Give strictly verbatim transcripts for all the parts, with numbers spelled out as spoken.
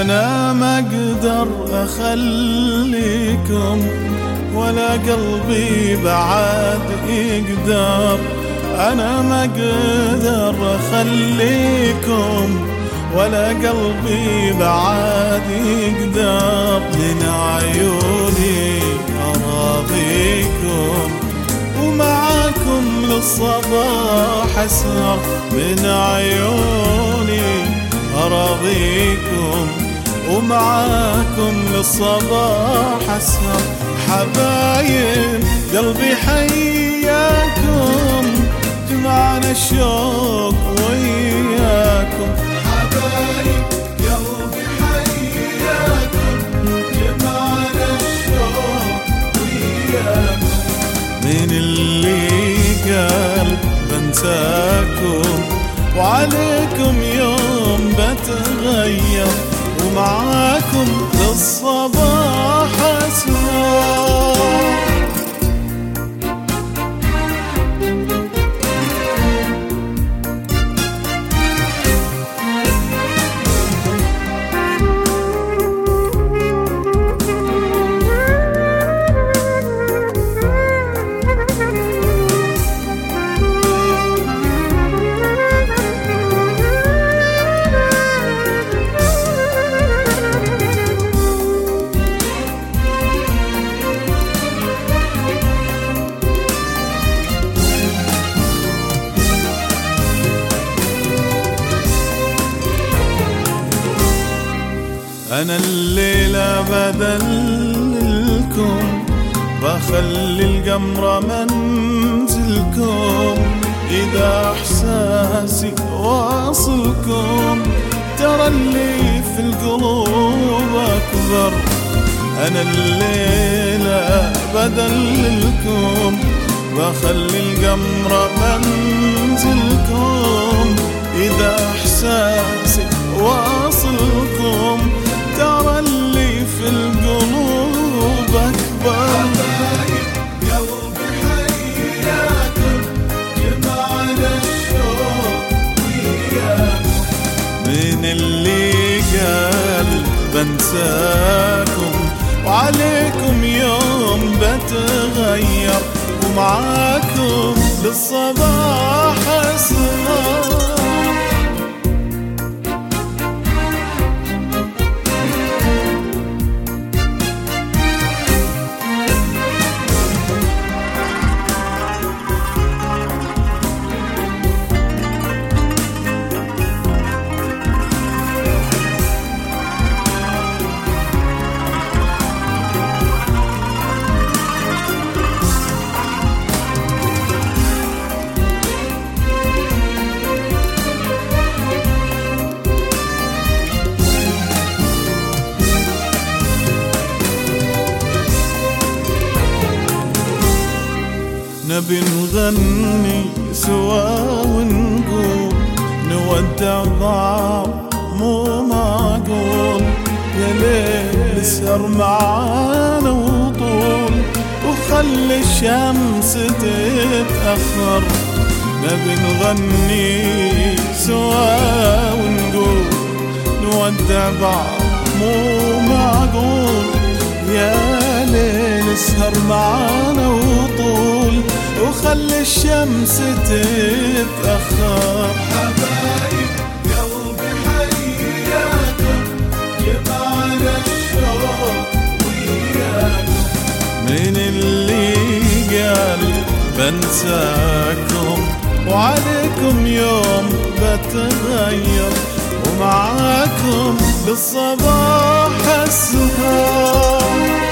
أنا ما أقدر أخليكم ولا قلبي بعد يقدر. أنا ما أقدر أخليكم ولا قلبي بعد يقدر. من عيوني أراضيكم ومعاكم للصباح أسهر. من عيوني أراضيكم ومعاكم للصباح أسهر. حبايب قلبي حياكم جمعنا الشوق وياكم. حبايب قلبي حياكم جمعنا الشوق وياكم. من اللي قال بنساكم وعليكم يوم بتغير ومعاكم للصباح أسهر. أنا الليلة بدلكم بخلي القمر منزلكم. إذا إحساسي واصلكم ترى اللي في القلوب أكبر. أنا الليلة بدلكم بخلي القمر منزلكم. إذا إحساسي واصلكم ترى اللي في القلوب أكبر. حبايب قلبي حياكم جمعنا الشوق وياكم. من اللي قال بنساكم وعليكم يوم بتغير ومعاكم للصباح أسهر. نبي نغني سوا ونقول نودع بعض مو معقول. يا ليل اسهر معانا وطول وخلي الشمس تتأخر. نبي نغني سوا ونقول نودع بعض مو معقول. يا ليل اسهر معانا وطول وخلي الشمس تتأخر. حبايب قلبي حياكم جمعنا الشوق وياكم. من اللي قال بنساكم وعليكم يوم بتغير ومعاكم للصباح أسهر.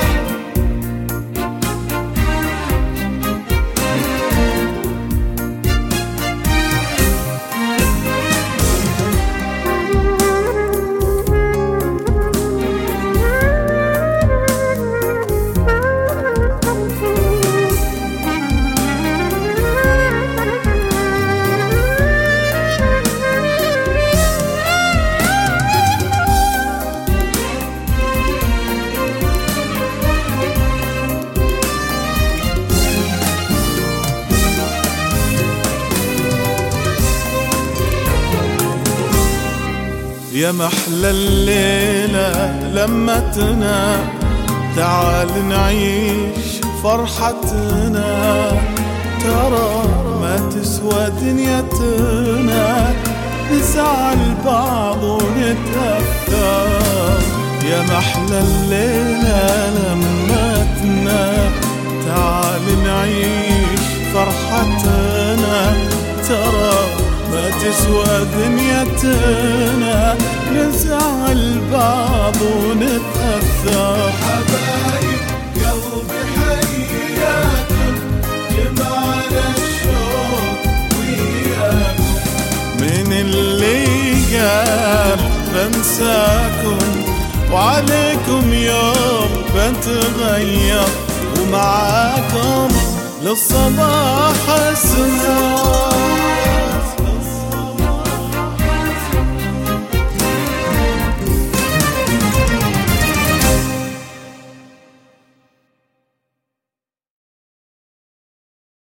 يا محلى الليلة لمتنا، تعال نعيش فرحتنا، ترى ما تسوى دنيتنا، نزعل بعض ونتأثر. يا محلى الليلة لمتنا، تعال نعيش فرحتنا، ترى ما تسوى دنيتنا، نزعل بعض ونتأثر. حبايب قلبي حياكم، جمعنا الشوق وياكم. من اللي قال بنساكم وعليكم يوم بتغير، ومعاكم للصباح السهر.